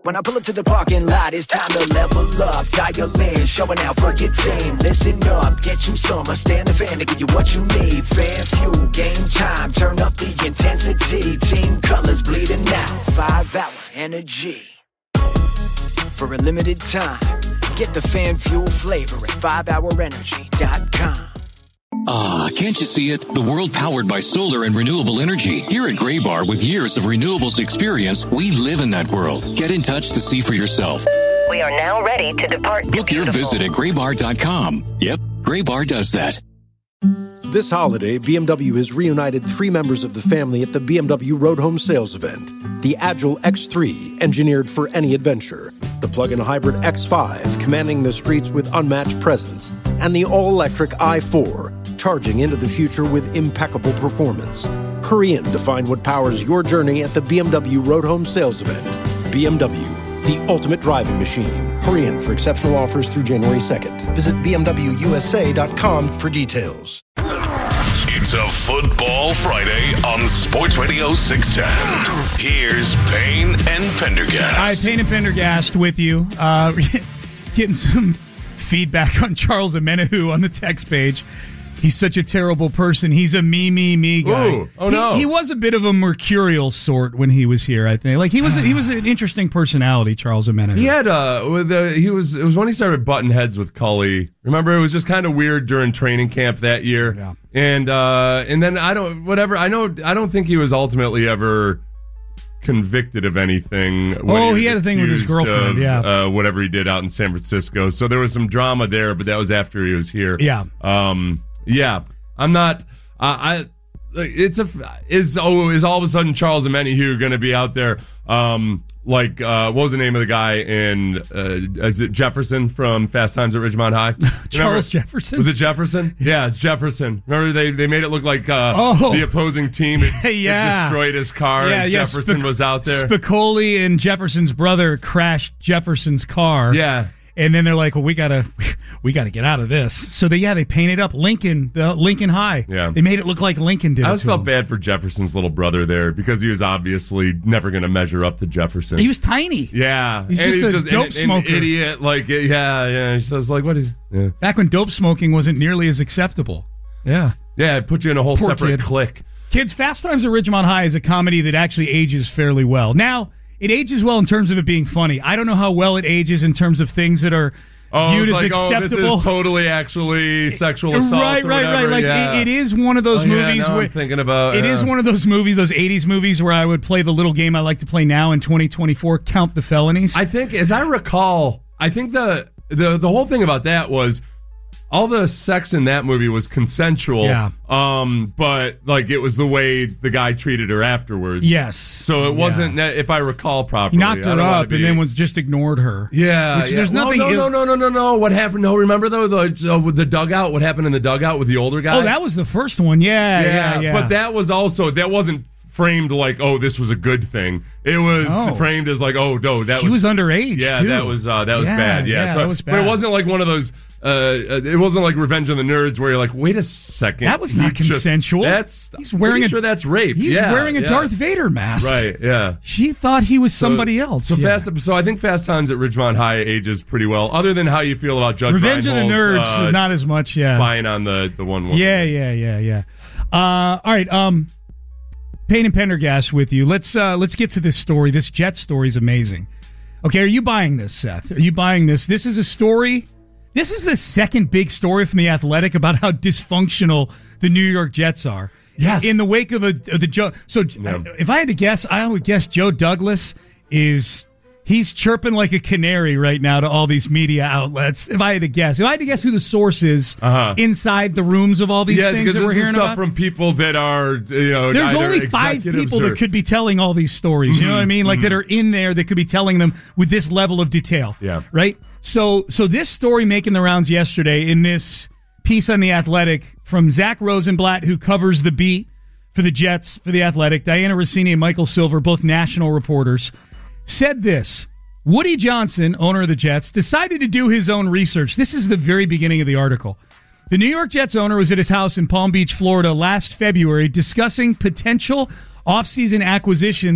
When I pull up to the parking lot, it's time to level up. Dial in, showing out for your team. Listen up, get you some. Stand the fan to give you what you need. Fan fuel, game time, turn up the intensity. Team colors bleeding out, 5-hour energy. For a limited time, get the fan fuel flavor at 5hourenergy.com. Ah, can't you see it? The world powered by solar and renewable energy. Here at Graybar, with years of renewables experience, we live in that world. Get in touch to see for yourself. We are now ready to depart. Book your visit at graybar.com. Yep, Graybar does that. This holiday, BMW has reunited 3 members of the family at the BMW Road Home Sales event. The Agile X3, engineered for any adventure. The plug-in hybrid X5, commanding the streets with unmatched presence. And the all-electric i4, charging into the future with impeccable performance. Hurry in to find what powers your journey at the BMW Road Home Sales event. BMW, the ultimate driving machine. Hurry in for exceptional offers through January 2nd. Visit BMWUSA.com for details. It's a Football Friday on Sports Radio 610. Here's Payne and Pendergast. All right, Payne and Pendergast with you. Getting some feedback on Charles Omenihu on the text page. He's such a terrible person. He's a me guy. Ooh, oh no. He was a bit of a mercurial sort when he was here, I think. Like he was an interesting personality, Charles Omenihu. He had it was when he started butting heads with Cully. Remember, it was just kind of weird during training camp that year. Yeah. And then I don't think he was ultimately ever convicted of anything. He had a thing with his girlfriend, whatever he did out in San Francisco. So there was some drama there, but that was after he was here. Yeah. Yeah, I'm not. Is all of a sudden Charles Omenihu going to be out there? What was the name of the guy in? Is it Jefferson from Fast Times at Ridgemont High? Charles Jefferson? Was it Jefferson? Yeah, it's Jefferson. Remember they made it look like the opposing team had destroyed his car. And Jefferson was out there. Spicoli and Jefferson's brother crashed Jefferson's car. Yeah. And then they're like, well, we gotta get out of this. So they painted up Lincoln High. Yeah. They made it look like Lincoln did. I always felt bad for Jefferson's little brother there because he was obviously never going to measure up to Jefferson. He was tiny. Yeah. He's just a dope smoker. An idiot. Like, yeah. So it's like, what is... Yeah. Back when dope smoking wasn't nearly as acceptable. Yeah. Yeah, it put you in a whole separate clique. Kids, Fast Times at Ridgemont High is a comedy that actually ages fairly well. Now... It ages well in terms of it being funny. I don't know how well it ages in terms of things that are viewed as acceptable. This is totally actually sexual assault. Right. Like it is one of those movies where I'm thinking about it is one of those movies, those 80s movies where I would play the little game I like to play now in 2024, count the felonies. I think, as I recall, the whole thing about that was all the sex in that movie was consensual. Yeah. But like it was the way the guy treated her afterwards. Yes. So it wasn't, if I recall properly. He knocked her up and then just ignored her. Yeah. There's nothing. No. What happened? No, remember though with the dugout? What happened in the dugout with the older guy? Oh, that was the first one. Yeah. But that wasn't framed like, oh, this was a good thing. It was framed as like, oh no, she was underage. Yeah, too. that was bad. Yeah, so that was bad. But it wasn't like one of those. It wasn't like Revenge of the Nerds where you're like, wait a second, that was not consensual. He's wearing sure that's rape. He's wearing a Darth Vader mask. Right. Yeah. She thought he was somebody else. So I think Fast Times at Ridgemont High ages pretty well. Other than how you feel about Judge Revenge of the Reinhold's, Nerds, not as much. Yeah. Spying on the one woman. Yeah. All right. Payne and Pendergast with you. Let's get to this story. This Jet story is amazing. Okay, are you buying this, Seth? Are you buying this? This is a story. This is the second big story from The Athletic about how dysfunctional the New York Jets are. Yes. In the wake of the Joe. So if I had to guess, I would guess Joe Douglas he's chirping like a canary right now to all these media outlets. If I had to guess who the source is inside the rooms of all these things that we're hearing about. From people that are, there's only 5 people that could be telling all these stories. You know what I mean? Like that are in there that could be telling them with this level of detail. Yeah. Right. So this story making the rounds yesterday in this piece on The Athletic from Zach Rosenblatt, who covers the beat for the Jets for The Athletic, Diana Rossini and Michael Silver, both national reporters, said this: Woody Johnson, owner of the Jets, decided to do his own research. This is the very beginning of the article. The New York Jets owner was at his house in Palm Beach, Florida last February discussing potential offseason acquisitions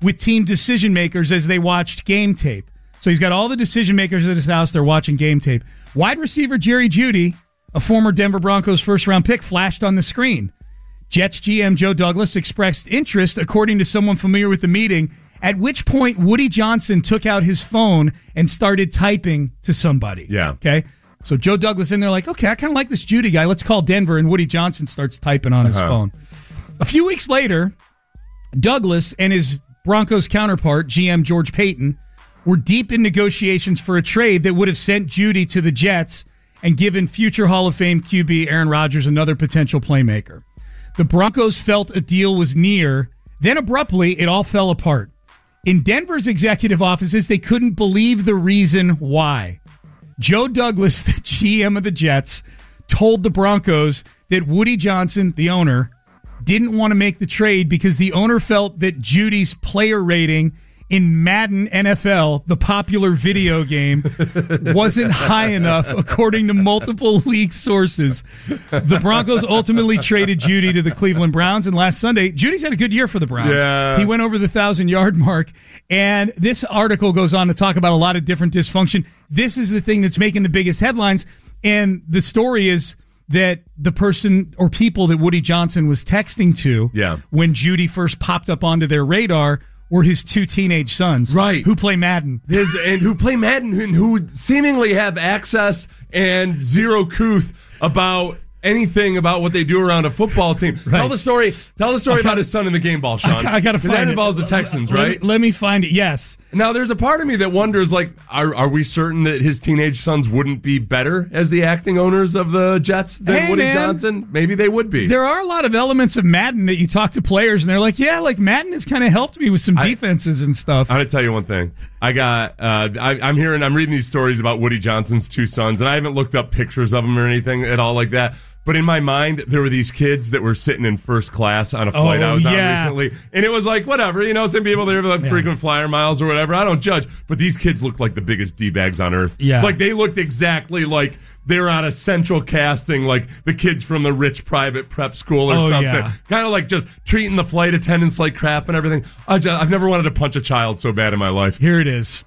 with team decision makers as they watched game tape. So he's got all the decision makers at his house. They're watching game tape. Wide receiver Jerry Jeudy, a former Denver Broncos first-round pick, flashed on the screen. Jets GM Joe Douglas expressed interest, according to someone familiar with the meeting, at which point Woody Johnson took out his phone and started typing to somebody. Yeah. Okay? So Joe Douglas in there like, okay, I kind of like this Jeudy guy. Let's call Denver. And Woody Johnson starts typing on his phone. A few weeks later, Douglas and his Broncos counterpart, GM George Payton, were deep in negotiations for a trade that would have sent Jeudy to the Jets and given future Hall of Fame QB Aaron Rodgers another potential playmaker. The Broncos felt a deal was near. Then abruptly, it all fell apart. In Denver's executive offices, they couldn't believe the reason why. Joe Douglas, the GM of the Jets, told the Broncos that Woody Johnson, the owner, didn't want to make the trade because the owner felt that Judy's player rating in Madden NFL, the popular video game, wasn't high enough, according to multiple league sources. The Broncos ultimately traded Jeudy to the Cleveland Browns, and last Sunday, Judy's had a good year for the Browns. Yeah. He went over the 1,000-yard mark, and this article goes on to talk about a lot of different dysfunction. This is the thing that's making the biggest headlines, and the story is that the person or people that Woody Johnson was texting to when Jeudy first popped up onto their radar were his two teenage sons, right, who play Madden. And who seemingly have access and zero couth about anything about what they do around a football team. Right. Tell the story about his son in the game ball, Sean. I got to find it. That involves the Texans, right? Let me find it, yes. Now, there's a part of me that wonders, like, are we certain that his teenage sons wouldn't be better as the acting owners of the Jets than Woody Johnson? Maybe they would be. There are a lot of elements of Madden that you talk to players, and they're like, yeah, like, Madden has kind of helped me with some defenses and stuff. I'm going to tell you one thing. I'm reading these stories about Woody Johnson's two sons, and I haven't looked up pictures of them or anything at all like that. But in my mind, there were these kids that were sitting in first class on a flight I was on recently. And it was like, whatever, some people there with frequent flyer miles or whatever. I don't judge. But these kids looked like the biggest D-bags on earth. Yeah. Like, they looked exactly like they were on a central casting, like the kids from the rich private prep school or something. Yeah. Kind of like just treating the flight attendants like crap and everything. I've never wanted to punch a child so bad in my life. Here it is.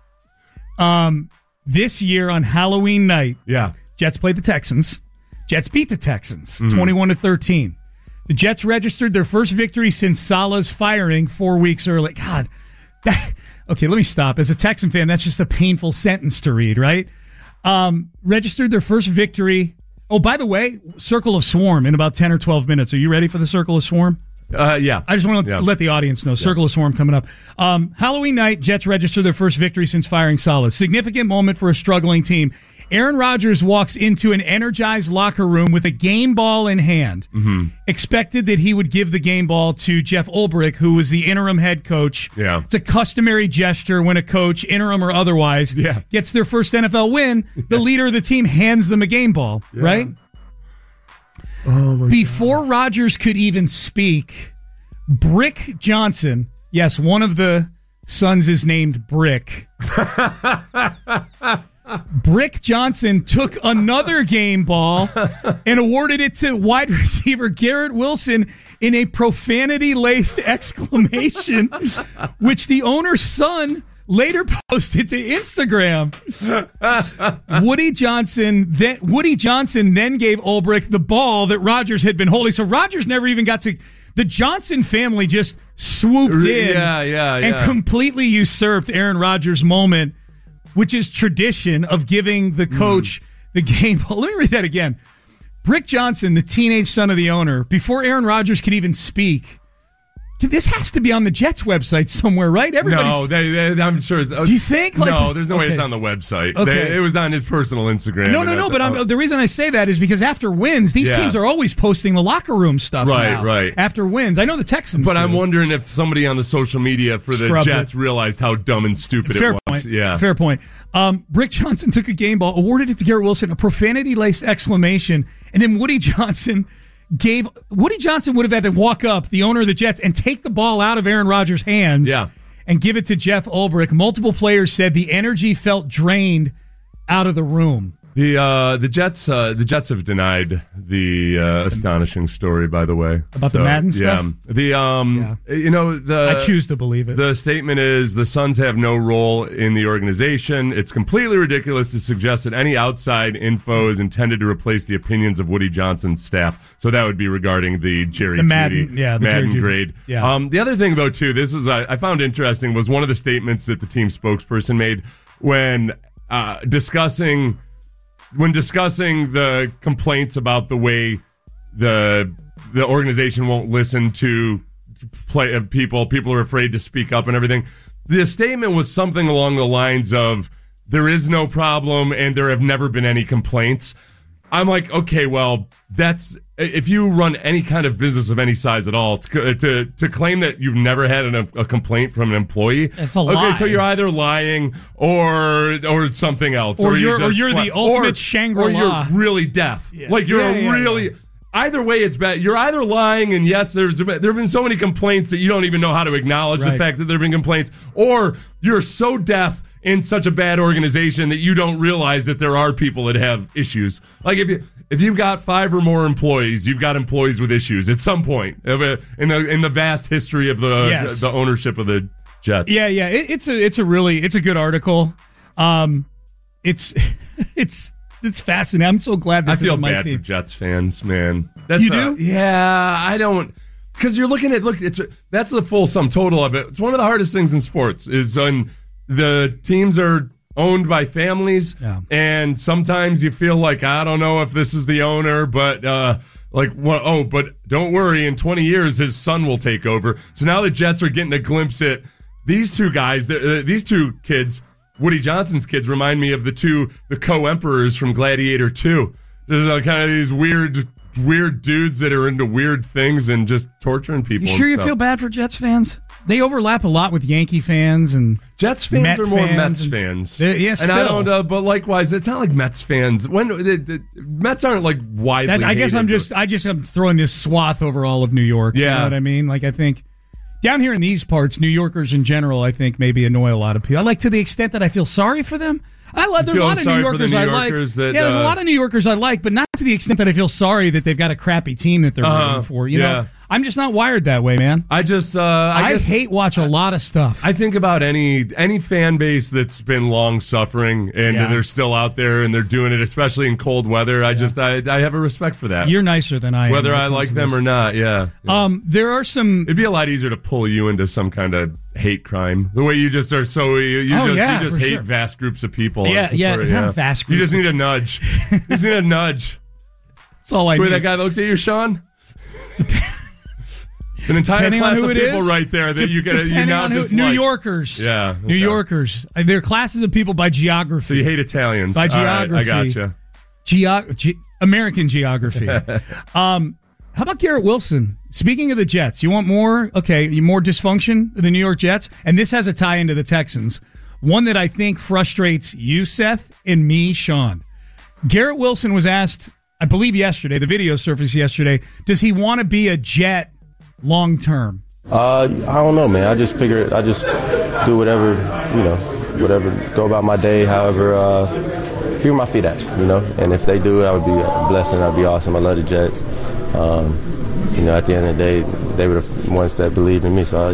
This year on Halloween night, Jets played the Texans. Jets beat the Texans 21-13. The Jets registered their first victory since Salah's firing 4 weeks early. God, okay, let me stop. As a Texan fan, that's just a painful sentence to read, right? Registered their first victory. Oh, by the way, Circle of Swarm in about 10 or 12 minutes. Are you ready for the Circle of Swarm? Yeah. I just want to let the audience know. Circle of Swarm coming up. Halloween night, Jets register their first victory since firing Salah. Significant moment for a struggling team. Aaron Rodgers walks into an energized locker room with a game ball in hand. Mm-hmm. Expected that he would give the game ball to Jeff Ulbrich, who was the interim head coach. Yeah. It's a customary gesture when a coach, interim or otherwise, gets their first NFL win. The leader of the team hands them a game ball, right? Before Rodgers could even speak, Brick Johnson, yes, one of the sons is named Brick. Brick Johnson took another game ball and awarded it to wide receiver Garrett Wilson in a profanity-laced exclamation, which the owner's son later posted to Instagram. Woody Johnson then gave Ulbrich the ball that Rodgers had been holding. So Rodgers never even got to. The Johnson family just swooped in and completely usurped Aaron Rodgers' moment, which is tradition of giving the coach the game ball. Let me read that again. Brick Johnson, the teenage son of the owner, before Aaron Rodgers could even speak. This has to be on the Jets website somewhere, right? I'm sure. Do you think? No, there's no way it's on the website. Okay. It was on his personal Instagram. No. But the reason I say that is because after wins, these teams are always posting the locker room stuff right. After wins. I know the Texans But I'm wondering if somebody on the social media for the Jets realized how dumb and stupid it was. Fair point. Brick Johnson took a game ball, awarded it to Garrett Wilson, a profanity-laced exclamation, and then Woody Johnson would have had to walk up, the owner of the Jets, and take the ball out of Aaron Rodgers' hands and give it to Jeff Ulbrich. Multiple players said the energy felt drained out of the room. The Jets have denied the astonishing story, by the way, about the Madden stuff. I choose to believe it. The statement is the Suns have no role in the organization. It's completely ridiculous to suggest that any outside info is intended to replace the opinions of Woody Johnson's staff. So that would be regarding the Jerry Jeudy Madden grade. Yeah. The other thing, though, too, this is I found interesting was one of the statements that the team spokesperson made when discussing the complaints about the way the organization won't listen to people are afraid to speak up and everything. The statement was something along the lines of, there is no problem and there have never been any complaints. I'm like, okay, well, that's, if you run any kind of business of any size at all, to claim that you've never had a complaint from an employee, that's a lie. Okay, so you're either lying or something else, or you're the ultimate Shangri-La, or you're really deaf. Yeah. Like you're Either way, it's bad. You're either lying, and yes, there have been so many complaints that you don't even know how to acknowledge the fact that there have been complaints, or you're so deaf in such a bad organization that you don't realize that there are people that have issues. Like if you've got 5 or more employees, you've got employees with issues at some point in the vast history of the ownership of the Jets. Yeah. It's a good article. It's fascinating. I'm so glad this is my team. I feel bad for Jets fans, man. You do? Yeah, I don't. Because you're looking at that's the full sum total of it. It's one of the hardest things in sports is when the teams are owned by families, and sometimes you feel like, I don't know if this is the owner, but but don't worry, in 20 years his son will take over. So now the Jets are getting a glimpse at these two guys, these two kids. Woody Johnson's kids remind me of the co-emperors from Gladiator 2. There's kind of these weird dudes that are into weird things and just torturing people. You sure you feel bad for Jets fans? They overlap a lot with Yankee fans and Jets fans Met are more fans Mets fans. Yes, and I don't. But likewise, it's not like Mets fans. When Mets aren't like widely. I guess I'm throwing this swath over all of New York. Yeah, you know what I mean. Like I think. Down here in these parts, New Yorkers in general, I think, maybe annoy a lot of people. I like to the extent that I feel sorry for them. There's a lot of New Yorkers I like. There's a lot of New Yorkers I like, but not to the extent that I feel sorry that they've got a crappy team that they're rooting for. You know, I'm just not wired that way, man. I hate watch a lot of stuff. I think about any fan base that's been long suffering and they're still out there and they're doing it, especially in cold weather. I have a respect for that. You're nicer than I am. Whether I like them or not, yeah. There are some. It'd be a lot easier to pull you into some kind of hate crime. The way you just are so you just hate vast groups of people. Not vast groups. You just need a nudge. You just need a nudge. That's all I need. The way that guy looked at you, Sean. It's an entire class of people right there that you now dislike. New Yorkers. Yeah. Okay. New Yorkers. They're classes of people by geography. So you hate Italians. By geography. Right, I gotcha. American geography. How about Garrett Wilson? Speaking of the Jets, you want more? Okay, more dysfunction of the New York Jets? And this has a tie into the Texans. One that I think frustrates you, Seth, and me, Sean. Garrett Wilson was asked, I believe yesterday, the video surfaced yesterday, does he want to be a Jet long term? I don't know, man. I just figure I just do whatever, go about my day, however, figure my feet at, and if they do it, I would be a blessing. That'd be awesome. I love the Jets. At the end of the day, they were the ones that believed in me, so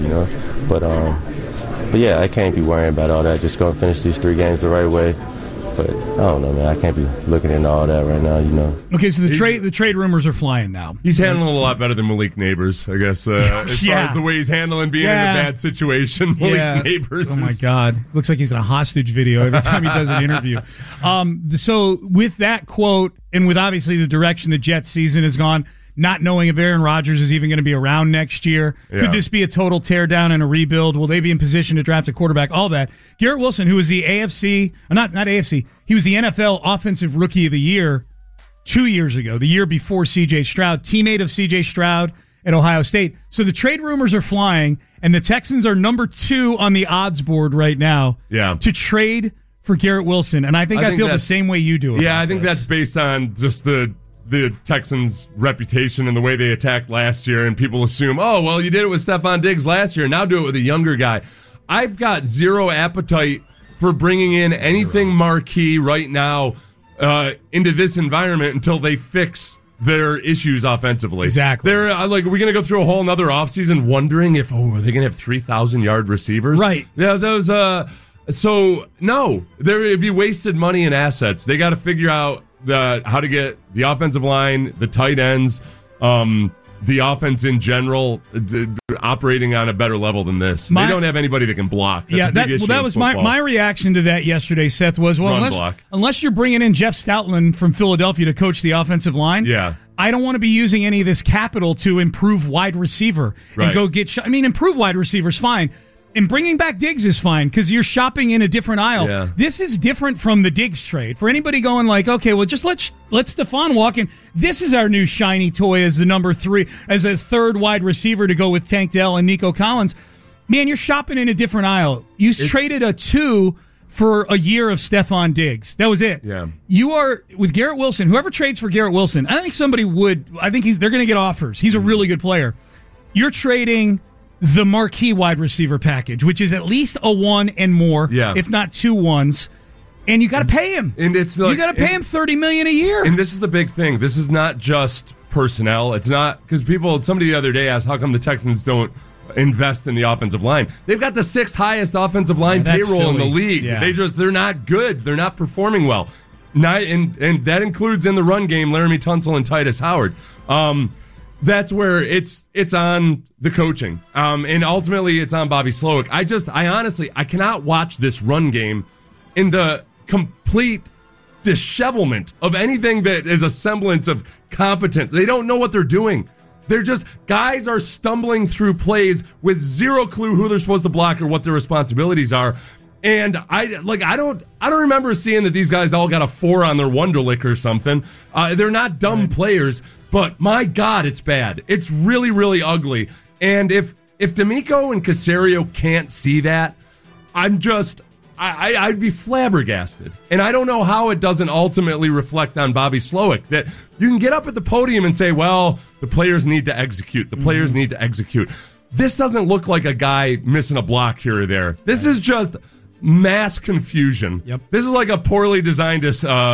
but yeah, I can't be worrying about all that. Just gonna finish these 3 games the right way. But I don't know, man. I can't be looking into all that right now, Okay, so the trade rumors are flying now. He's handling a lot better than Malik Neighbors, I guess. As far as the way he's handling being in a bad situation, Malik Neighbors. Oh my God, looks like he's in a hostage video every time he does an interview. So with that quote, and with obviously the direction the Jets season has gone, not knowing if Aaron Rodgers is even going to be around next year. Could this be a total teardown and a rebuild? Will they be in position to draft a quarterback? All that. Garrett Wilson, who was the not AFC, he was the NFL Offensive Rookie of the Year 2 years ago, the year before C.J. Stroud, teammate of C.J. Stroud at Ohio State. So the trade rumors are flying, and the Texans are number 2 on the odds board right now to trade for Garrett Wilson. And I think I feel the same way you do. I think that's based on just the Texans' reputation and the way they attacked last year, and people assume, oh, well, you did it with Stephon Diggs last year, now do it with a younger guy. I've got zero appetite for bringing in anything marquee right now into this environment until they fix their issues offensively. Exactly. They're like, we're going to go through a whole another offseason wondering if, are they going to have 3,000-yard receivers? Right. Yeah, those. So, no, there would be wasted money and assets. They got to figure out how to get the offensive line, the tight ends, the offense in general operating on a better level than this. They don't have anybody that can block. That's a big issue that was my reaction to that yesterday, Seth, was, unless you're bringing in Jeff Stoutland from Philadelphia to coach the offensive line, I don't want to be using any of this capital to improve wide receiver and go get improve wide receivers, fine. And bringing back Diggs is fine because you're shopping in a different aisle. Yeah. This is different from the Diggs trade. For anybody going like, okay, well, just let Stephon walk in. This is our new shiny toy as the number 3, as a third wide receiver to go with Tank Dell and Nico Collins. Man, you're shopping in a different aisle. You traded a 2 for a year of Stephon Diggs. That was it. Yeah. You are, with Garrett Wilson, whoever trades for Garrett Wilson, I think they're going to get offers. He's a really good player. You're trading the marquee wide receiver package, which is at least a 1 and more, if not 2 1s, and you got to pay him. And it's like, you got to pay him $30 million a year. And this is the big thing. This is not just personnel. It's not because somebody the other day asked, how come the Texans don't invest in the offensive line? They've got the 6th highest offensive line payroll in the league. Yeah. They're not good. They're not performing well. And that includes in the run game Laramie Tunsil and Titus Howard. That's where it's on the coaching. And ultimately it's on Bobby Slowick. I honestly cannot watch this run game in the complete dishevelment of anything that is a semblance of competence. They don't know what they're doing. They're just, guys are stumbling through plays with zero clue who they're supposed to block or what their responsibilities are. And I don't remember seeing that these guys all got a 4 on their Wonderlic or something. They're not dumb players, but my God, it's bad. It's really, really ugly. And if D'Amico and Caserio can't see that, I'd be flabbergasted. And I don't know how it doesn't ultimately reflect on Bobby Slowick, that you can get up at the podium and say, well, the players need to execute. The players need to execute. This doesn't look like a guy missing a block here or there. This is just mass confusion. Yep. This is like a poorly designed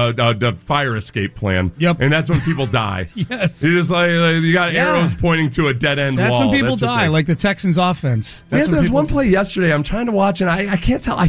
fire escape plan. Yep. And that's when people die. Yes. You just you got arrows pointing to a dead end wall. That's when people die, like the Texans offense. There's one play yesterday I'm trying to watch, and I can't tell. I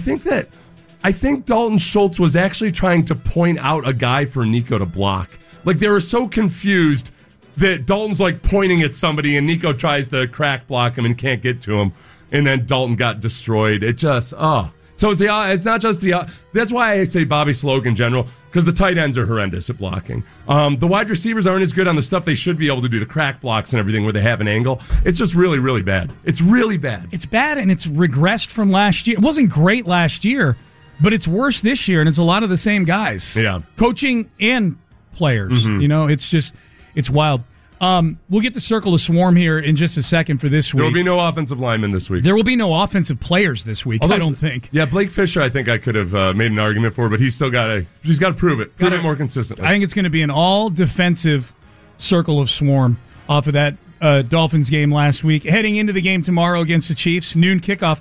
think Dalton Schultz was actually trying to point out a guy for Nico to block. Like, they were so confused that Dalton's like pointing at somebody, and Nico tries to crack block him and can't get to him, and then Dalton got destroyed. It just, So it's not just that's why I say Bobby Slowick in general, because the tight ends are horrendous at blocking. The wide receivers aren't as good on the stuff they should be able to do, the crack blocks and everything where they have an angle. It's just really, really bad. It's really bad. It's bad, and it's regressed from last year. It wasn't great last year, but it's worse this year, and it's a lot of the same guys. Yeah. Coaching and players. Mm-hmm. It's wild. We'll get to Circle of Swarm here in just a second for this week. There will be no offensive linemen this week. There will be no offensive players this week, I don't think. Yeah, Blake Fisher, I think I could have made an argument for, but he's still got to prove it. Prove it more consistently. I think it's going to be an all-defensive Circle of Swarm off of that Dolphins game last week. Heading into the game tomorrow against the Chiefs, noon kickoff.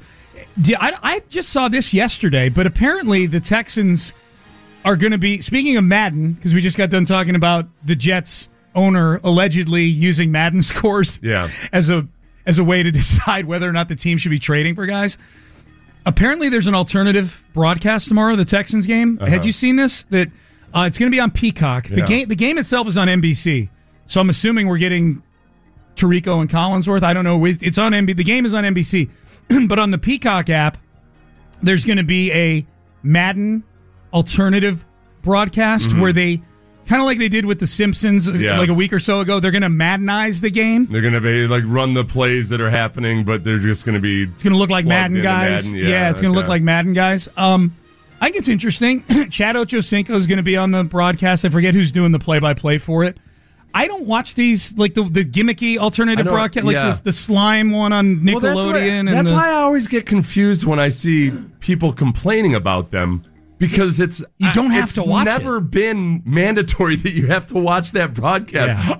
I just saw this yesterday, but apparently the Texans are going to be, speaking of Madden, because we just got done talking about the Jets owner allegedly using Madden scores as a way to decide whether or not the team should be trading for guys. Apparently there's an alternative broadcast tomorrow, the Texans game. Had you seen this? That it's going to be on Peacock. The game itself is on NBC. So I'm assuming we're getting Tirico and Collinsworth. I don't know. It's on NBC. The game is on NBC. But on the Peacock app, there's going to be a Madden alternative broadcast where they, kind of like they did with The Simpsons like a week or so ago, they're going to Maddenize the game. They're going to be like run the plays that are happening, but they're just going to be. It's going to look like Madden guys. Madden. Yeah, it's going to look like Madden guys. I think it's interesting. Chad Ochocinco is going to be on the broadcast. I forget who's doing the play-by-play for it. I don't watch these, like the gimmicky alternative broadcast, like the slime one on Nickelodeon. That's why I always get confused when I see people complaining about them. because you don't have to watch it. It's never been mandatory that you have to watch that broadcast.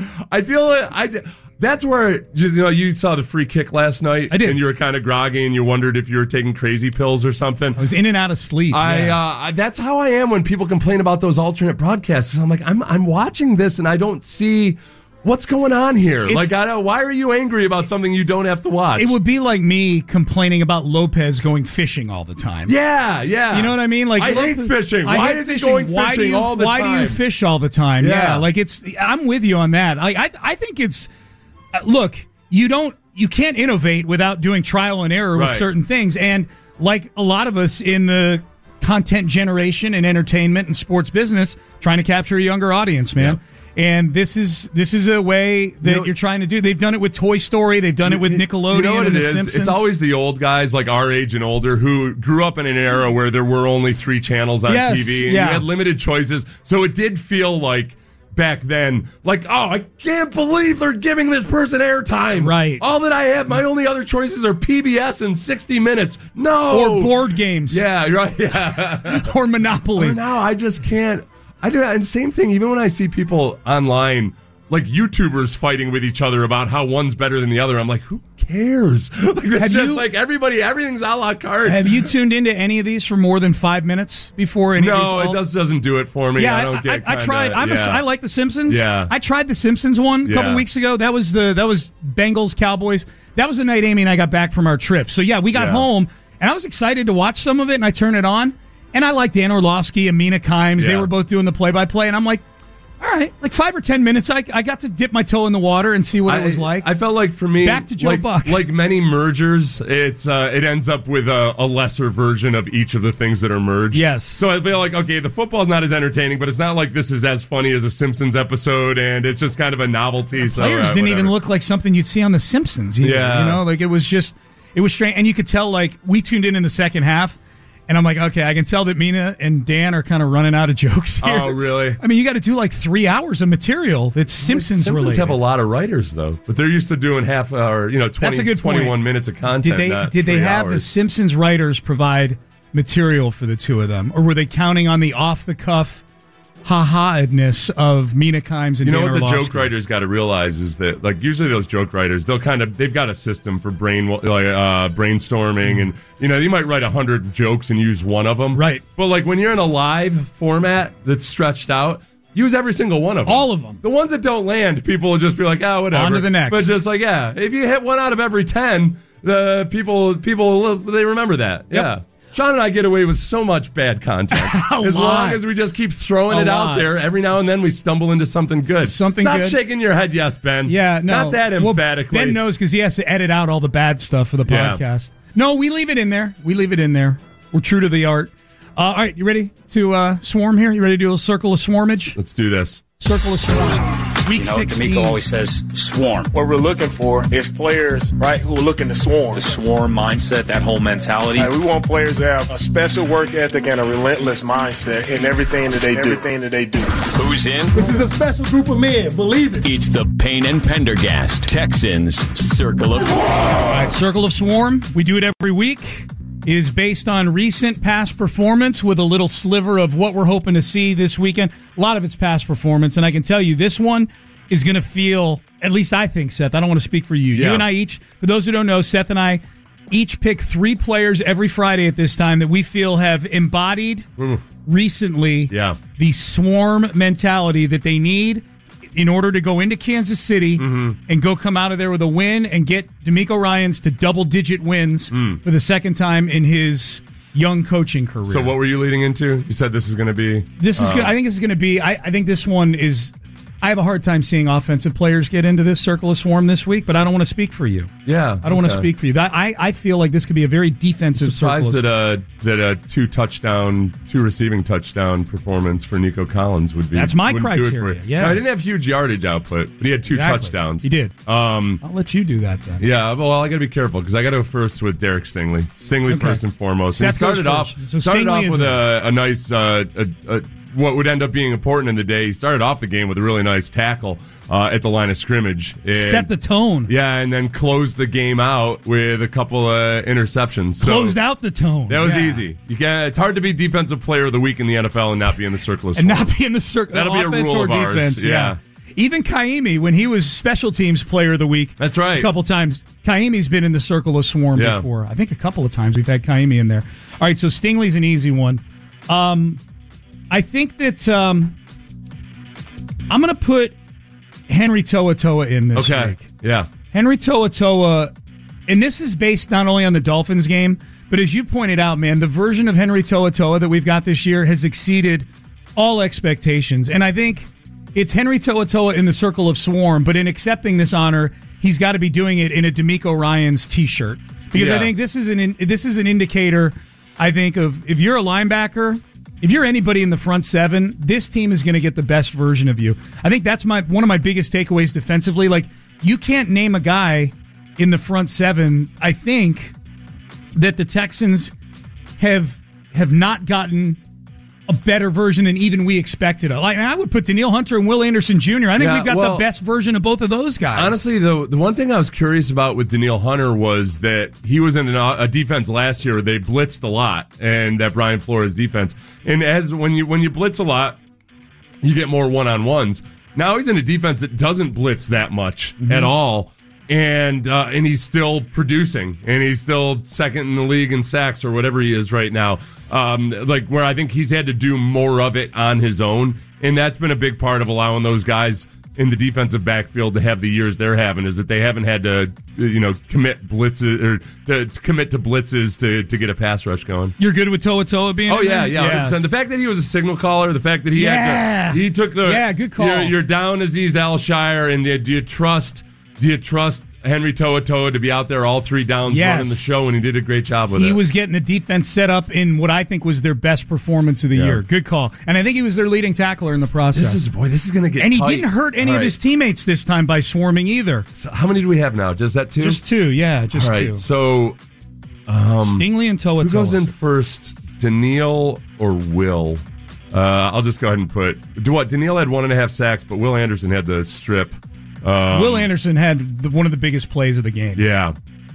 Yeah. That's where you saw the free kick last night. I did. And you were kind of groggy and you wondered if you were taking crazy pills or something. I was in and out of sleep. That's how I am when people complain about those alternate broadcasts. I'm like, I'm watching this and I don't see what's going on here. Why are you angry about something you don't have to watch? It would be like me complaining about Lopez going fishing all the time. Yeah. You know what I mean? Like I hate fishing. Why is he going fishing all the time? Why do you fish all the time? Yeah. I'm with you on that. I think it's look, you can't innovate without doing trial and error with certain things. And like a lot of us in the content generation and entertainment and sports business, trying to capture a younger audience, man. Yeah. And this is a way that you're trying to do. They've done it with Toy Story. They've done it with Nickelodeon. You know what and it The is? Simpsons. It's always the old guys, like our age and older, who grew up in an era where there were only 3 channels on TV, and you had limited choices. So it did feel like back then, like, oh, I can't believe they're giving this person airtime. Right. All that I have, my only other choices are PBS and 60 Minutes. No. Or board games. Yeah, right. Yeah. Or Monopoly. Or now I just can't. I do that. And same thing, even when I see people online, like YouTubers fighting with each other about how one's better than the other, I'm like, who cares? Everything's a la carte. Have you tuned into any of these for more than 5 minutes before? No, it doesn't do it for me. Yeah, I don't get. I tried. I like The Simpsons. Yeah, I tried The Simpsons one a couple weeks ago. That was Bengals Cowboys. That was the night Amy and I got back from our trip. So yeah, we got home and I was excited to watch some of it, and I turned it on. And I like Dan Orlovsky and Mina Kimes. They were both doing the play-by-play. And I'm like, all right, like 5 or 10 minutes, I got to dip my toe in the water and see what it was like. I felt like for me, back to Joe Buck. Like many mergers, it ends up with a lesser version of each of the things that are merged. Yes. So I feel like, okay, the football's not as entertaining, but it's not like this is as funny as a Simpsons episode, and it's just kind of a novelty. The players didn't even look like something you'd see on The Simpsons either. Yeah. You know, like it was strange. And you could tell, like, we tuned in the second half. And I'm like, okay, I can tell that Mina and Dan are kind of running out of jokes here. Oh, really? I mean, you got to do like 3 hours of material that's Simpsons related. Simpsons have a lot of writers, though. But they're used to doing half hour, 21 minutes of content. Did they have the Simpsons writers provide material for the two of them? Or were they counting on the off-the-cuff ha-ha-edness of Mina Kimes and Dan what the Orlovsky? joke writers got to realize is that, like, usually those joke writers, they've got a system for brainstorming, and you might write 100 jokes and use one of them, right? But like when you're in a live format that's stretched out, use every single one of them. All of them. The ones that don't land, people will just be like, whatever. On to the next. But just like, if you hit 1 out of every 10, the people they remember that. Yep. Yeah. Sean and I get away with so much bad content. Long as we just keep throwing it out there, every now and then we stumble into something good. Stop good. shaking your head, yes, Ben. Yeah, no. Not that emphatically. Ben knows because he has to edit out all the bad stuff for the podcast. No, we leave it in there. We're true to the art. All right, you ready to swarm here? You ready to do a circle of swarmage? Let's do this. Circle of swarm. Week 16. D'Amico always says swarm. What we're looking for is players, right, who are looking to swarm. The swarm mindset, that whole mentality. Right, we want players to have a special work ethic and a relentless mindset in everything that they do. Who's in? This is a special group of men, believe it. It's the Payne and Pendergast, Texans Circle of Swarm. All right, Circle of Swarm. We do it every week. It is based on recent past performance with a little sliver of what we're hoping to see this weekend. A lot of it's past performance, and I can tell you this one is going to feel, at least I think, Seth, I don't want to speak for you. Yeah. You and I each, for those who don't know, Seth and I each pick 3 players every Friday at this time that we feel have embodied recently the swarm mentality that they need in order to go into Kansas City and go come out of there with a win and get D'Amico Ryans to double-digit wins for the second time in his young coaching career. So what were you leading into? You said this is going to be... I think this is going to be... I think this one is... I have a hard time seeing offensive players get into this circle of swarm this week, but I don't want to speak for you. Yeah, I don't want to speak for you. I feel like this could be a very defensive circle. Surprised that a 2 receiving touchdown performance for Nico Collins would be. That's my criteria. Yeah, now, I didn't have huge yardage output, but he had 2 touchdowns. He did. I'll let you do that then. Yeah, well, I got to be careful because I got to go first with Derek Stingley. Stingley first and foremost. He started off with a nice what would end up being important in the day. He started off the game with a really nice tackle at the line of scrimmage. Set the tone. Yeah, and then closed the game out with a couple of interceptions. Closed out the tone. That was easy. It's hard to be Defensive Player of the Week in the NFL and not be in the circle of and swarm. not be in the circle. That'll be a offense rule or of ours. defense. Yeah. Even Kaimi, when he was Special Teams Player of the Week, that's right, a couple times. Kaimi's been in the circle of swarm before. I think a couple of times we've had Kaimi in there. All right, so Stingley's an easy one. I think that I'm going to put Henry To'oTo'o in this week. Yeah. Henry To'oTo'o, and this is based not only on the Dolphins game, but as you pointed out, man, the version of Henry To'oTo'o that we've got this year has exceeded all expectations. And I think it's Henry To'oTo'o in the circle of swarm, but in accepting this honor, he's got to be doing it in a D'Amico Ryans t-shirt. Because I think this is an indicator, I think, of if you're a linebacker, if you're anybody in the front seven, this team is going to get the best version of you. I think that's one of my biggest takeaways defensively. Like, you can't name a guy in the front seven, I think, that the Texans have not gotten a better version than even we expected. Like, I would put Danielle Hunter and Will Anderson Jr. I think we've got the best version of both of those guys. Honestly, the one thing I was curious about with Danielle Hunter was that he was in a defense last year where they blitzed a lot, and that Brian Flores defense. And when you blitz a lot, you get more one-on-ones. Now he's in a defense that doesn't blitz that much at all. And he's still producing, and he's still second in the league in sacks or whatever he is right now. Where I think he's had to do more of it on his own, and that's been a big part of allowing those guys in the defensive backfield to have the years they're having, is that they haven't had to commit blitzes or to commit to blitzes to get a pass rush going. You're good with To'oTo'o being? Oh yeah. 100%. The fact that he was a signal caller, the fact that he took the good call. You're down Azeez Al-Shire, and do you trust Henry To'oTo'o to be out there all three downs running the show, and he did a great job with it. He was getting the defense set up in what I think was their best performance of the year. Good call. And I think he was their leading tackler in the process. This is going to get And he tight. didn't hurt any of his teammates this time by swarming either. So how many do we have now? Just that two? Just two, just all right, two. So Stingley and To'oTo'o. Who goes in first, Danielle or Will? I'll just go ahead and put... Danielle had 1.5 sacks, but Will Anderson had the strip. Will Anderson had one of the biggest plays of the game. Yeah.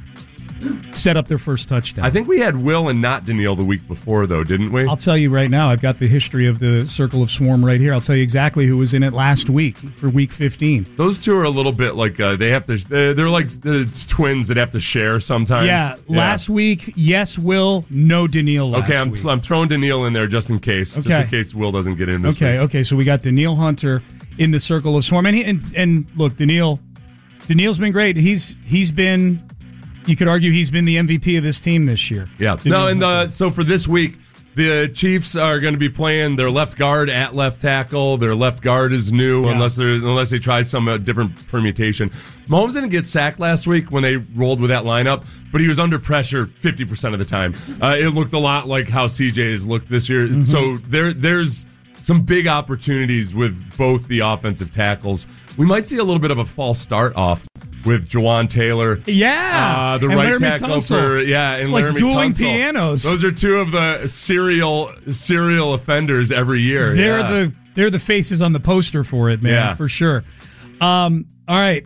Set up their first touchdown. I think we had Will and not Danielle the week before, though, didn't we? I'll tell you right now, I've got the history of the Circle of Swarm right here. I'll tell you exactly who was in it last week for week 15. Those two are a little bit like they have to. They're like it's twins that have to share sometimes. Yeah. Last week, yes, Will, no Danielle last week. I'm throwing Danielle in there just in case. Okay. Just in case Will doesn't get in this week. Okay, so we got Danielle Hunter in the Circle of Swarm. And look, Danielle's been great. He's been... You could argue he's been the MVP of this team this year. Yeah. So for this week, the Chiefs are going to be playing their left guard at left tackle. Their left guard is new unless they try some different permutation. Mahomes didn't get sacked last week when they rolled with that lineup, but he was under pressure 50% of the time. It looked a lot like how CJ has looked this year. Mm-hmm. So there's some big opportunities with both the offensive tackles. We might see a little bit of a false start off with Jawan Taylor. Yeah. The and right Laramie tackle Tunsil. and it's Laramie like dueling Tunsil. pianos. Those are two of the serial offenders every year. They're the faces on the poster for it, man, for sure. All right.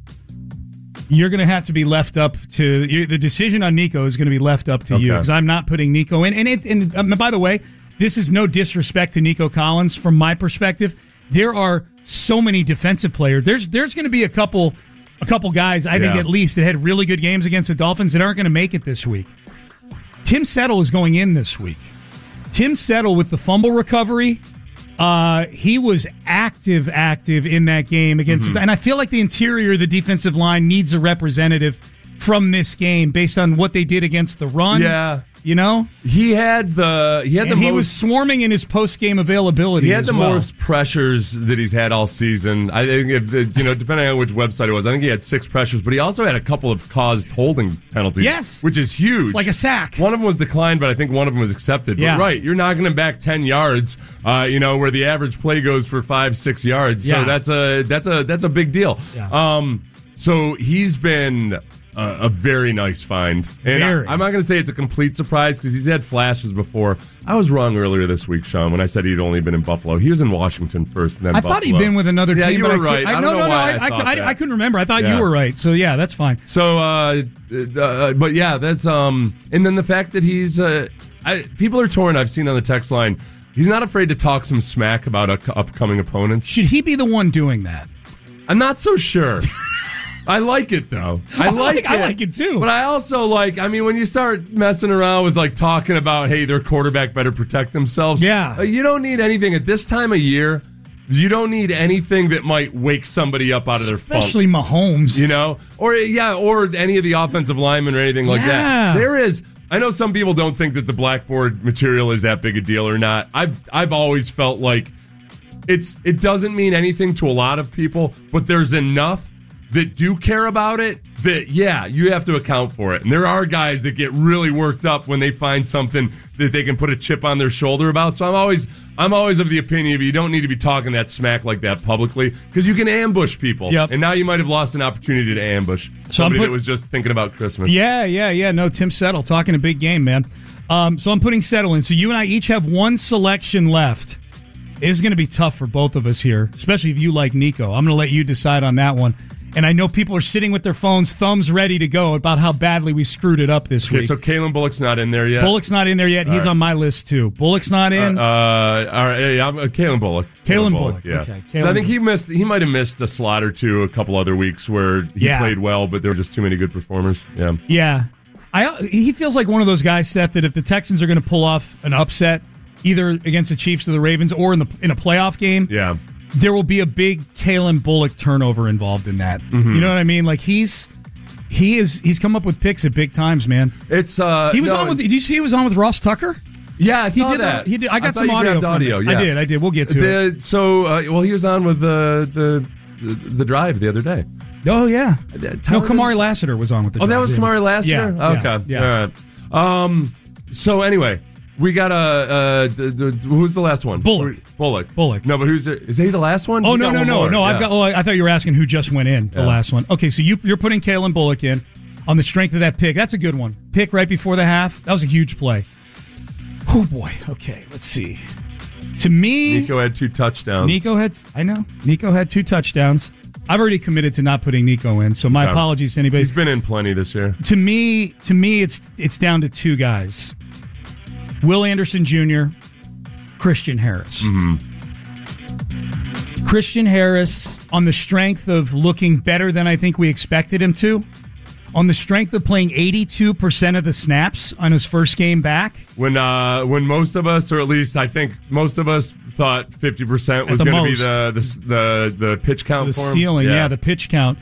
You're going to have to be left up to the decision on Nico is going to be left up to you, because I'm not putting Nico in. And by the way, this is no disrespect to Nico Collins from my perspective. There are so many defensive players. There's going to be a couple guys, I think at least, that had really good games against the Dolphins that aren't going to make it this week. Tim Settle is going in this week. Tim Settle with the fumble recovery. He was active in that game against, and I feel like the interior of the defensive line needs a representative from this game based on what they did against the run. Yeah. You know, he was swarming in his post-game availability. He had the most pressures that he's had all season. I think, depending on which website it was, I think he had 6 pressures, but he also had a couple of caused holding penalties. Yes, which is huge. It's like a sack. One of them was declined, but I think one of them was accepted. Yeah. But right, you're knocking him back 10 yards. Where the average play goes for 5-6 yards. Yeah. So that's a big deal. Yeah. So he's been a very nice find. And I'm not going to say it's a complete surprise because he's had flashes before. I was wrong earlier this week, Sean, when I said he'd only been in Buffalo. He was in Washington first, and then I Buffalo. thought he'd been with another team. Yeah, you but were right. I couldn't remember. I thought you were right. So, yeah, that's fine. So, but yeah, that's, and then the fact that he's, people are torn, I've seen on the text line. He's not afraid to talk some smack about upcoming opponents. Should he be the one doing that? I'm not so sure. I like it, though. I like it, too. But I also when you start messing around with, talking about, hey, their quarterback better protect themselves. Yeah. You don't need anything at this time of year. You don't need anything that might wake somebody up out of their funk. Especially Mahomes. Or any of the offensive linemen or anything like that. There is... I know some people don't think that the blackboard material is that big a deal or not. I've always felt like it doesn't mean anything to a lot of people, but there's enough that do care about it that, you have to account for it. And there are guys that get really worked up when they find something that they can put a chip on their shoulder about. So I'm always of the opinion of you don't need to be talking that smack like that publicly because you can ambush people. Yep. And now you might have lost an opportunity to ambush somebody that was just thinking about Christmas. Yeah. No, Tim Settle talking a big game, man. So I'm putting Settle in. So you and I each have one selection left. It's going to be tough for both of us here, especially if you like Nico. I'm going to let you decide on that one. And I know people are sitting with their phones, thumbs ready to go about how badly we screwed it up this week. Okay, so Kalen Bullock's not in there yet? Bullock's not in there yet. He's on my list, too. Bullock's not in? All right, I'm Kalen Bullock. Kalen Bullock, yeah. Okay. So I think he might have missed a slot or two a couple other weeks where he played well, but there were just too many good performers. Yeah. He feels like one of those guys, Seth, that if the Texans are going to pull off an upset, either against the Chiefs or the Ravens or in a playoff game, there will be a big Kalen Bullock turnover involved in that. Mm-hmm. You know what I mean? Like he's come up with picks at big times, man. It's he was on with. Did you see he was on with Ross Tucker? Yeah, I saw that. He did. I got some audio. Yeah. I did. We'll get to it. So, he was on with the Drive the other day. Oh yeah. No, Kamari Lassiter was on with the Drive. Oh, that was Kamari Lassiter? Yeah. Okay. Yeah. All right. So anyway. We got who's the last one? Bullock. No, but is he the last one? Oh, no. I thought you were asking who just went in, the last one. Okay, so you're putting Kalen Bullock in on the strength of that pick. That's a good one. Pick right before the half. That was a huge play. Oh, boy. Okay, let's see. To me... Nico had 2 touchdowns. Nico had 2 touchdowns. I've already committed to not putting Nico in, so my apologies to anybody. He's been in plenty this year. To me, it's down to 2 guys. Will Anderson Jr., Christian Harris. Mm-hmm. Christian Harris, on the strength of looking better than I think we expected him to, on the strength of playing 82% of the snaps on his first game back. When most of us, or at least I think most of us, thought 50% was going to be the pitch count for him. The ceiling, the pitch count.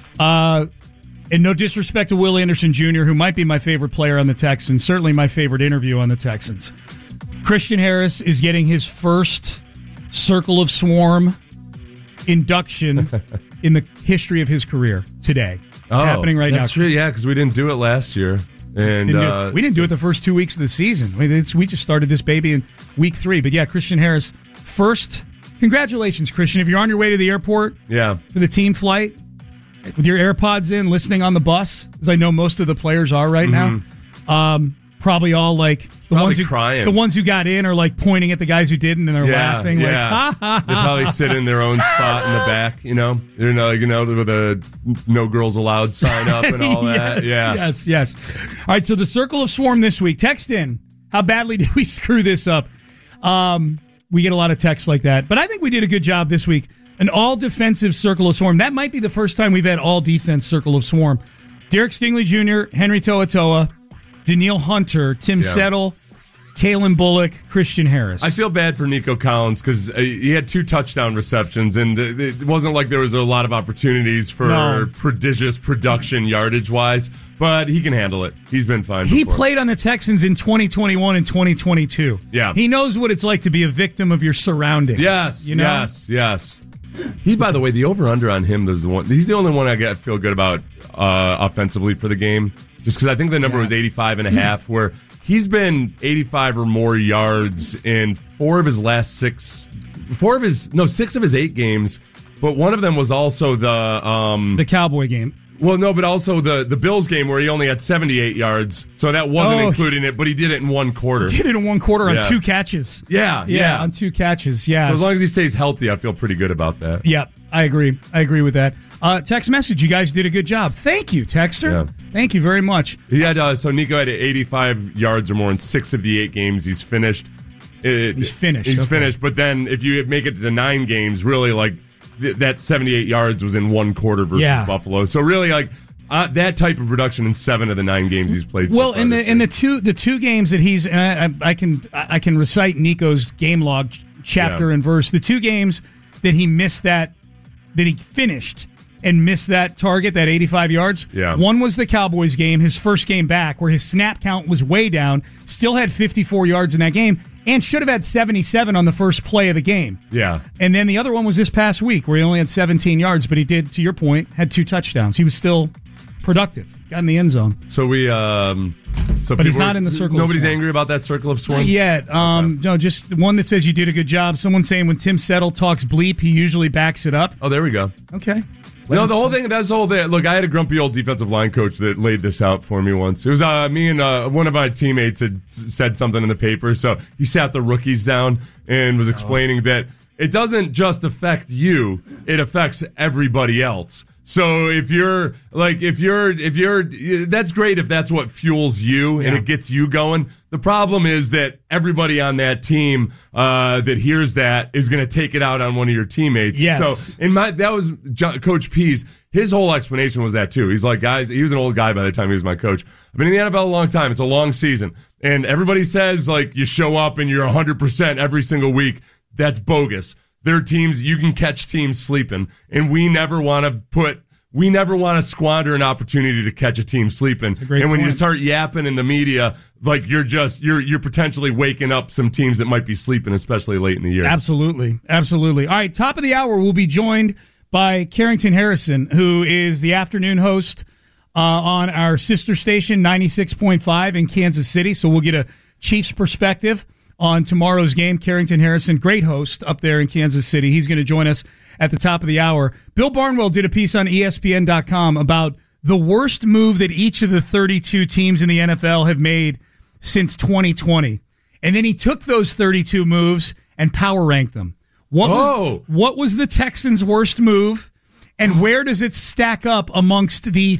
And no disrespect to Will Anderson Jr., who might be my favorite player on the Texans, certainly my favorite interview on the Texans. Christian Harris is getting his first Circle of Swarm induction in the history of his career today. It's happening right now. That's true, because we didn't do it last year. And we didn't do it the first 2 weeks of the season. We just started this baby in week 3. But yeah, Christian Harris, first. Congratulations, Christian. If you're on your way to the airport for the team flight, with your AirPods in, listening on the bus, as I know most of the players are right now, probably all like crying. The ones who got in are like pointing at the guys who didn't, and they're laughing. Like, ha, ha, ha. They probably sit in their own spot in the back. They're with a no girls allowed sign up and all that. Yes. All right, so the Circle of Swarm this week. Text in. How badly did we screw this up? We get a lot of texts like that, but I think we did a good job this week. An all-defensive Circle of Swarm. That might be the first time we've had all-defense Circle of Swarm. Derek Stingley Jr., Henry To'oTo'o, Danielle Hunter, Tim Settle, Kalen Bullock, Christian Harris. I feel bad for Nico Collins because he had 2 touchdown receptions, and it wasn't like there was a lot of opportunities for prodigious production yardage-wise, but he can handle it. He's been fine before. He played on the Texans in 2021 and 2022. Yeah. He knows what it's like to be a victim of your surroundings. Yes, yes. He, by the way, the over-under on him, he's the only one I feel good about offensively for the game, just because I think the number was 85.5, where he's been 85 or more yards in 6 of his 8 games, but one of them was also the Cowboy game. Well, no, but also the Bills game where he only had 78 yards, so that wasn't including it, but he did it in one quarter. Did it in one quarter on 2 catches. Yeah, on 2 catches, yeah. So as long as he stays healthy, I feel pretty good about that. Yep, I agree. I agree with that. Text message, you guys did a good job. Thank you, Texter. Yeah. Thank you very much. He had so Nico had 85 yards or more in 6 of the 8 games. He's finished. He's finished, but then if you make it to 9 games, really like that 78 yards was in one quarter versus Buffalo. So really like that type of production in 7 of the 9 games he's played. Well, in the two games that he's I can recite Nico's game log chapter and verse. The 2 games that he missed that he finished and missed that target, that 85 yards. Yeah. One was the Cowboys game, his first game back, where his snap count was way down, still had 54 yards in that game, and should have had 77 on the first play of the game. Yeah. And then the other one was this past week, where he only had 17 yards, but he did, to your point, had 2 touchdowns. He was still productive, got in the end zone. So but he's not in the circle. Nobody's angry about that circle of swarm? Not yet. No, just one that says you did a good job. Someone saying when Tim Settle talks bleep, he usually backs it up. Oh, there we go. Okay. No, that's the whole thing. Look, I had a grumpy old defensive line coach that laid this out for me once. It was me and one of my teammates had said something in the paper, so he sat the rookies down and was explaining that it doesn't just affect you, it affects everybody else. So if you're that's great if that's what fuels you and it gets you going. The problem is that everybody on that team that hears that is going to take it out on one of your teammates. Yes. So that was Coach P's. His whole explanation was that too. He's like, guys, he was an old guy by the time he was my coach. I've been in the NFL a long time. It's a long season, and everybody says like you show up and you're 100% every single week. That's bogus. There are teams, you can catch teams sleeping, and we never want to squander an opportunity to catch a team sleeping. And when you start yapping in the media, like you're potentially waking up some teams that might be sleeping, especially late in the year. Absolutely. Absolutely. All right, top of the hour, we'll be joined by Carrington Harrison, who is the afternoon host on our sister station, 96.5 in Kansas City. So we'll get a Chiefs perspective on tomorrow's game. Carrington Harrison, great host up there in Kansas City. He's going to join us at the top of the hour. Bill Barnwell did a piece on ESPN.com about the worst move that each of the 32 teams in the NFL have made since 2020. And then he took those 32 moves and power ranked them. What was the Texans' worst move, and where does it stack up amongst the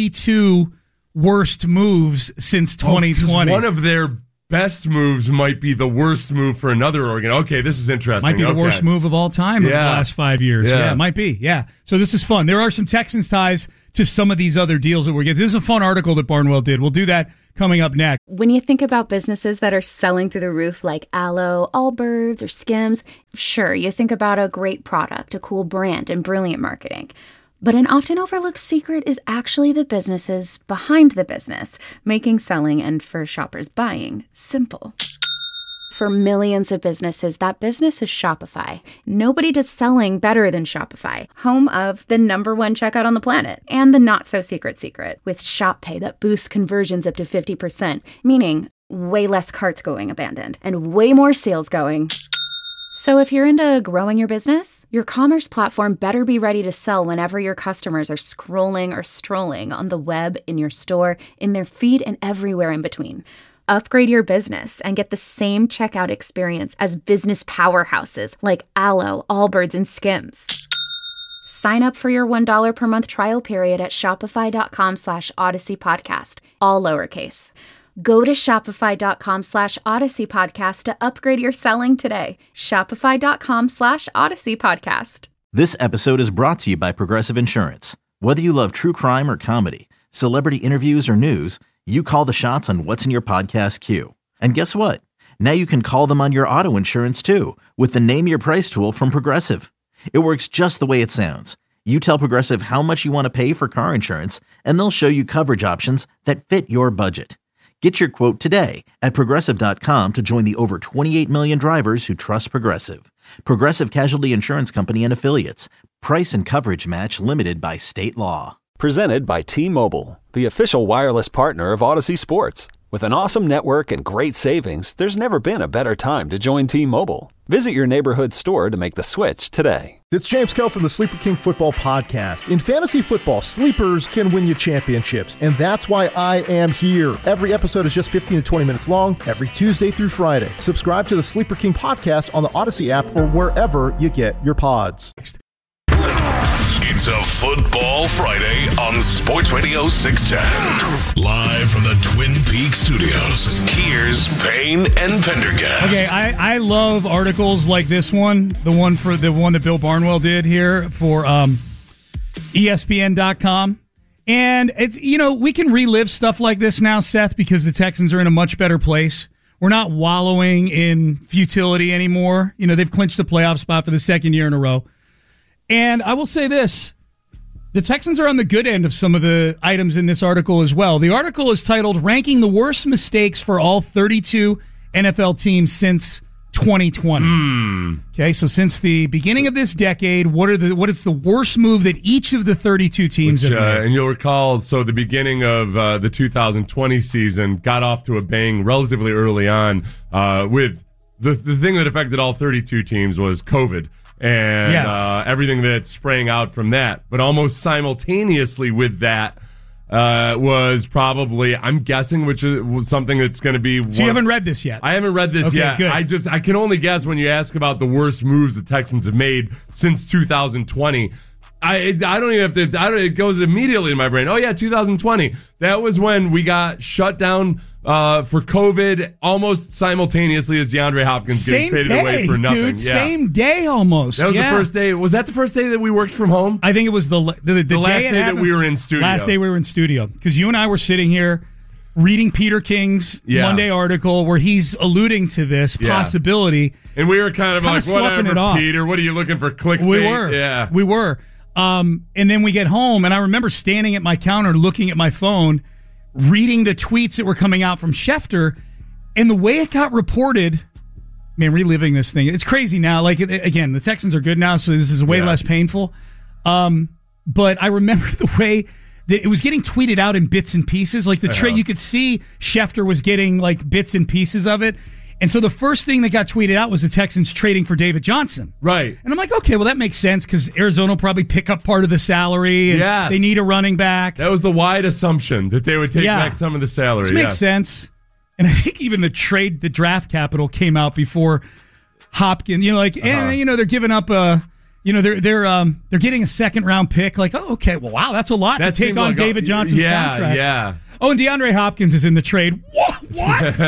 32 worst moves since 2020? One of their best moves might be the worst move for another organ. Okay, this is interesting. Might be the worst move of all time in the last 5 years. Yeah, it might be. Yeah. So this is fun. There are some Texans ties to some of these other deals that we're getting. This is a fun article that Barnwell did. We'll do that coming up next. When you think about businesses that are selling through the roof like Aloe, Allbirds, or Skims, sure, you think about a great product, a cool brand, and brilliant marketing. But an often overlooked secret is actually the businesses behind the business, making selling and for shoppers buying simple. For millions of businesses, that business is Shopify. Nobody does selling better than Shopify, home of the #1 checkout on the planet and the not-so-secret secret with Shop Pay that boosts conversions up to 50%, meaning way less carts going abandoned and way more sales going. So if you're into growing your business, your commerce platform better be ready to sell whenever your customers are scrolling or strolling on the web, in your store, in their feed, and everywhere in between. Upgrade your business and get the same checkout experience as business powerhouses like Aloe, Allbirds, and Skims. Sign up for your $1 per month trial period at shopify.com/Odyssey Podcast, all lowercase. Go to shopify.com/Odyssey Podcast to upgrade your selling today. Shopify.com/Odyssey Podcast. This episode is brought to you by Progressive Insurance. Whether you love true crime or comedy, celebrity interviews or news, you call the shots on what's in your podcast queue. And guess what? Now you can call them on your auto insurance too with the Name Your Price tool from Progressive. It works just the way it sounds. You tell Progressive how much you want to pay for car insurance, and they'll show you coverage options that fit your budget. Get your quote today at Progressive.com to join the over 28 million drivers who trust Progressive. Progressive Casualty Insurance Company and Affiliates. Price and coverage match limited by state law. Presented by T-Mobile, the official wireless partner of Odyssey Sports. With an awesome network and great savings, there's never been a better time to join T-Mobile. Visit your neighborhood store to make the switch today. It's James Koh from the Sleeper King Football Podcast. In fantasy football, sleepers can win you championships, and that's why I am here. Every episode is just 15 to 20 minutes long, every Tuesday through Friday. Subscribe to the Sleeper King Podcast on the Odyssey app or wherever you get your pods. It's a Football Friday on Sports Radio 610. Live from the Twin Peaks studios, here's Payne and Pendergast. Okay, I love articles like this one, the one that Bill Barnwell did here for ESPN.com. And it's, we can relive stuff like this now, Seth, because the Texans are in a much better place. We're not wallowing in futility anymore. They've clinched a playoff spot for the second year in a row. And I will say this, the Texans are on the good end of some of the items in this article as well. The article is titled, Ranking the Worst Mistakes for All 32 NFL Teams Since 2020. Okay, so since the beginning of this decade, what is the worst move that each of the 32 teams have made? And you'll recall, so the beginning of the 2020 season got off to a bang relatively early on with the thing that affected all 32 teams was COVID. And everything that sprang out from that. But almost simultaneously with that was probably, I'm guessing, which was something that's going to be... So you haven't read this yet? I haven't read this yet. Good. I can only guess when you ask about the worst moves the Texans have made since 2020. I don't even have to... it goes immediately in my brain. Oh, yeah, 2020. That was when we got shut down... for COVID, almost simultaneously as DeAndre Hopkins getting traded away for nothing. Dude, same day almost. That was the first day. Was that the first day that we worked from home? I think it was the last day that we were in studio. Last day we were in studio. Because you and I were sitting here reading Peter King's Monday article where he's alluding to this possibility. And we were kind of like, whatever, Peter, what are you looking for, clickbait? We were. Yeah. We were. And then we get home, and I remember standing at my counter looking at my phone, reading the tweets that were coming out from Schefter, and the way it got reported, man, reliving this thing, it's crazy now. Like, again, the Texans are good now, so this is way less painful. But I remember the way that it was getting tweeted out in bits and pieces. Like, you could see Schefter was getting, like, bits and pieces of it. And so the first thing that got tweeted out was the Texans trading for David Johnson. Right. And I'm like, okay, well, that makes sense because Arizona will probably pick up part of the salary. And they need a running back. That was the wide assumption that they would take back some of the salary. This makes sense. And I think even the draft capital came out before Hopkins. And they're giving up they're getting a second round pick. Like, oh, okay, well, wow, that's a lot to take on David Johnson's contract. Yeah. Oh, and DeAndre Hopkins is in the trade. What? What?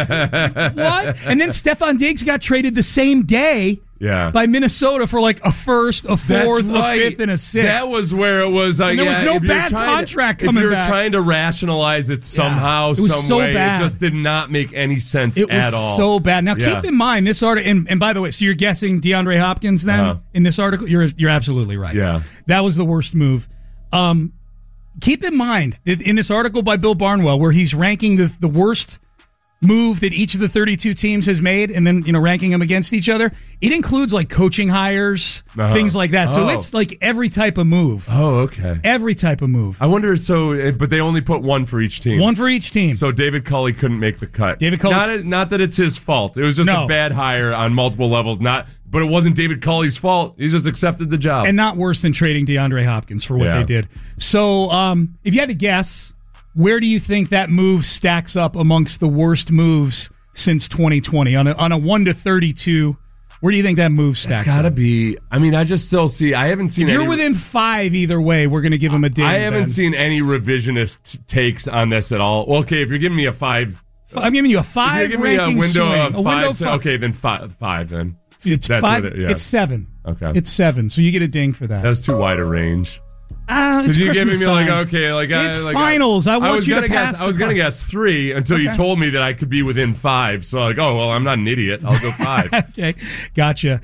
And then Stephon Diggs got traded the same day by Minnesota for like a first, a fourth, a fifth, and a sixth. That was where it was like, and there was no bad contract coming back. If you're trying to rationalize it somehow, some way, it just did not make any sense at all. It was so bad. Now, keep in mind, this article, and by the way, so you're guessing DeAndre Hopkins then in this article? You're absolutely right. Yeah. That was the worst move. Keep in mind, in this article by Bill Barnwell, where he's ranking the worst move that each of the 32 teams has made and then, ranking them against each other, it includes like coaching hires, things like that. So it's like every type of move. Oh, okay. Every type of move. I wonder, but they only put one for each team. One for each team. So David Culley couldn't make the cut. David Culley. Not that it's his fault. It was just a bad hire on multiple levels. But it wasn't David Culley's fault. He just accepted the job. And not worse than trading DeAndre Hopkins for what they did. So if you had to guess, where do you think that move stacks up amongst the worst moves since 2020? On a 1 to 32, where do you think that move stacks up? It's got to be... I mean, I just still see... I haven't seen If you're within 5 either way, we're going to give him a ding. I haven't seen any revisionist takes on this at all. Well, okay, if you're giving me a 5... I'm giving you a 5 if you're giving me a window swing. of 5, okay, then 5 then. It's 5. It's 7. Okay. It's 7, so you get a ding for that. That was too wide a range. It's you're Christmas giving me time. It's finals. I want you to pass. I was going to guess 3 until you told me that I could be within 5. So I'm not an idiot. I'll go 5. Okay, gotcha.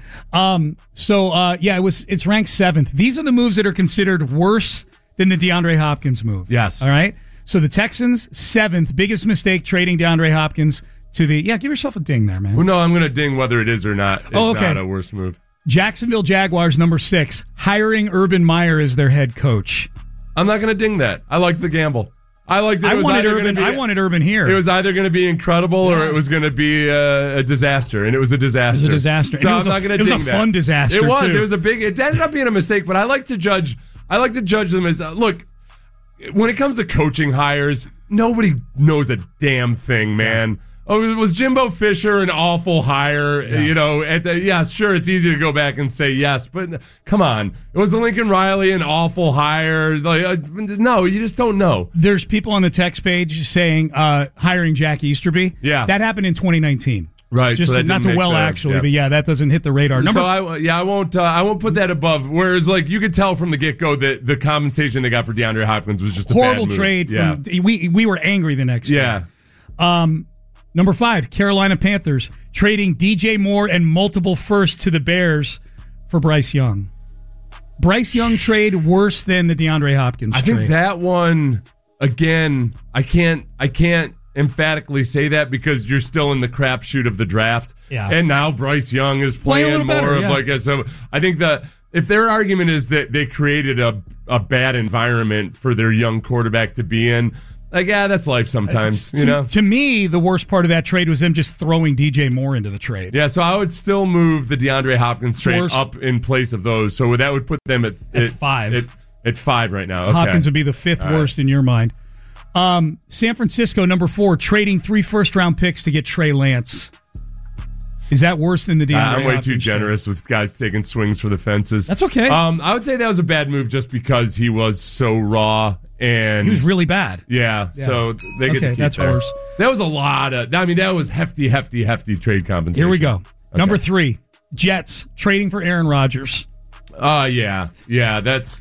It's ranked 7th. These are the moves that are considered worse than the DeAndre Hopkins move. Yes. All right. So the Texans 7th, biggest mistake trading DeAndre Hopkins to the give yourself a ding there, man. Well, no, I'm going to ding whether it is or not. It's not a worse move. Jacksonville Jaguars, number 6, hiring Urban Meyer as their head coach. I'm not going to ding that. I like the gamble. I liked it. I wanted Urban here. It was either going to be incredible or it was going to be a disaster, and it was a disaster. It was a disaster. So I'm not going to ding that. It was a fun disaster. It was. Too. It was a big. It ended up being a mistake, but I like to judge them as look. When it comes to coaching hires, nobody knows a damn thing, man. Oh, was Jimbo Fisher an awful hire? Yeah. Sure, it's easy to go back and say yes, but come on. Was Lincoln Riley an awful hire? No, you just don't know. There's people on the text page saying hiring Jack Easterby. Yeah. That happened in 2019. Right. Just so that not to actually, but that doesn't hit the radar. I won't put that above. Whereas, you could tell from the get-go that the compensation they got for DeAndre Hopkins was just a horrible bad move. trade. Yeah. We were angry the next day. Number 5, Carolina Panthers trading DJ Moore and multiple firsts to the Bears for Bryce Young. Bryce Young trade worse than the DeAndre Hopkins trade. I think that one, again, I can't emphatically say that because you're still in the crapshoot of the draft. Yeah. And now Bryce Young is playing more of so I think that if their argument is that they created a bad environment for their young quarterback to be in, that's life sometimes, To me, the worst part of that trade was them just throwing DJ Moore into the trade. Yeah, so I would still move the DeAndre Hopkins trade up in place of those. So that would put them at 5. At 5 right now. Okay. Hopkins would be the 5th worst in your mind. San Francisco, number 4, trading 3 first-round picks to get Trey Lance. Is that worse than the DeAndre I'm way Hopkins too generous trade? with guys taking swings for the fences. That's okay. I would say that was a bad move just because he was so raw and he was really bad. Yeah. So they get to keep that's there. worse. That was a lot of. That was hefty trade compensation. Here we go. Okay. Number 3, Jets trading for Aaron Rodgers. Yeah. That's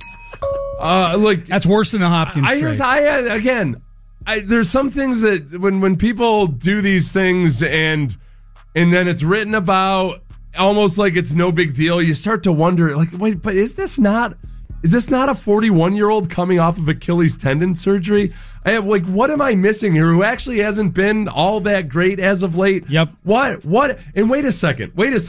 that's worse than the Hopkins trade. There's some things that when people do these things and then it's written about almost like it's no big deal, you start to wonder, wait, but is this not a 41-year-old coming off of Achilles tendon surgery? What am I missing here? Who actually hasn't been all that great as of late? Yep. What? And wait a second.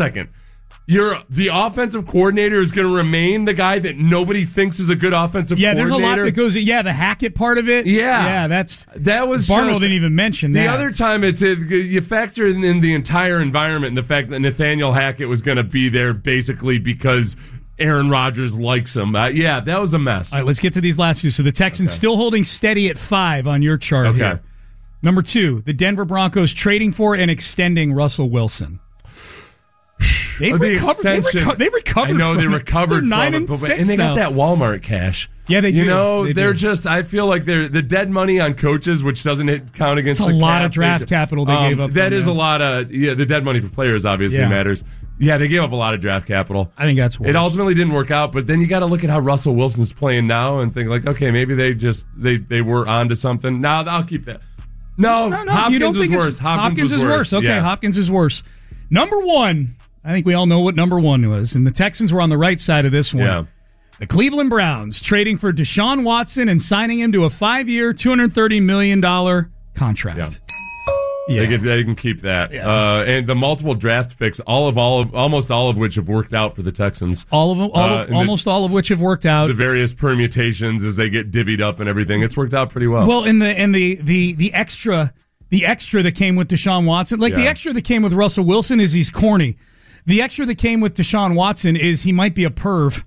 The offensive coordinator is going to remain the guy that nobody thinks is a good offensive coordinator. There's a lot that goes. The Hackett part of it. Yeah, that was Barnwell didn't even mention that. The other time, you factor in the entire environment and the fact that Nathaniel Hackett was going to be there basically because Aaron Rodgers likes him. That was a mess. All right, let's get to these last two. So the Texans still holding steady at 5 on your chart here. Number 2, the Denver Broncos trading for and extending Russell Wilson. They've recovered. I know they recovered from 9 it, and 6 and they now. got that Walmart cash. Yeah, they do. They're just. I feel like they're the dead money on coaches, which doesn't count against. It's a lot of draft capital they gave up. That is a lot of. Yeah, the dead money for players obviously matters. Yeah, they gave up a lot of draft capital. I think that's worse. It ultimately didn't work out, but then you got to look at how Russell Wilson's playing now and think okay, maybe they were onto something. Now I'll keep that. No, Hopkins was worse. Hopkins is worse. Okay, yeah. Hopkins is worse. Number 1. I think we all know what number 1 was, and the Texans were on the right side of this one. Yeah. The Cleveland Browns trading for Deshaun Watson and signing him to a 5-year, $230 million contract. Yeah. They can keep that. Yeah. And the multiple draft picks, almost all of which have worked out for the Texans. All of them, almost all of which have worked out. The various permutations as they get divvied up and everything. It's worked out pretty well. Well, the extra that came with Deshaun Watson, the extra that came with Russell Wilson is he's corny. The extra that came with Deshaun Watson is he might be a perv.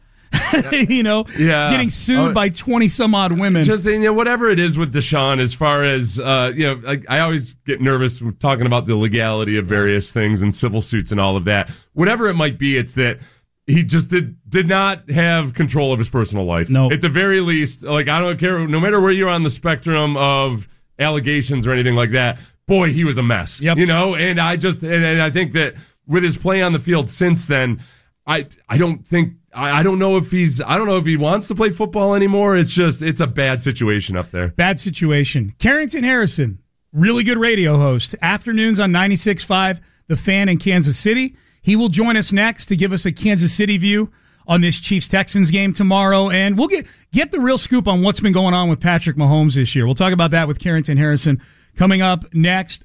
Getting sued by 20-some-odd women. Just whatever it is with Deshaun, as far as I always get nervous talking about the legality of various things and civil suits and all of that. Whatever it might be, it's that he just did not have control of his personal life. No, at the very least, I don't care. No matter where you're on the spectrum of allegations or anything like that, boy, he was a mess. Yep. And I think that with his play on the field since then, I don't know if he wants to play football anymore. It's a bad situation up there. Bad situation. Carrington Harrison, really good radio host. Afternoons on 96.5, The Fan in Kansas City. He will join us next to give us a Kansas City view on this Chiefs-Texans game tomorrow, and we'll get the real scoop on what's been going on with Patrick Mahomes this year. We'll talk about that with Carrington Harrison coming up next.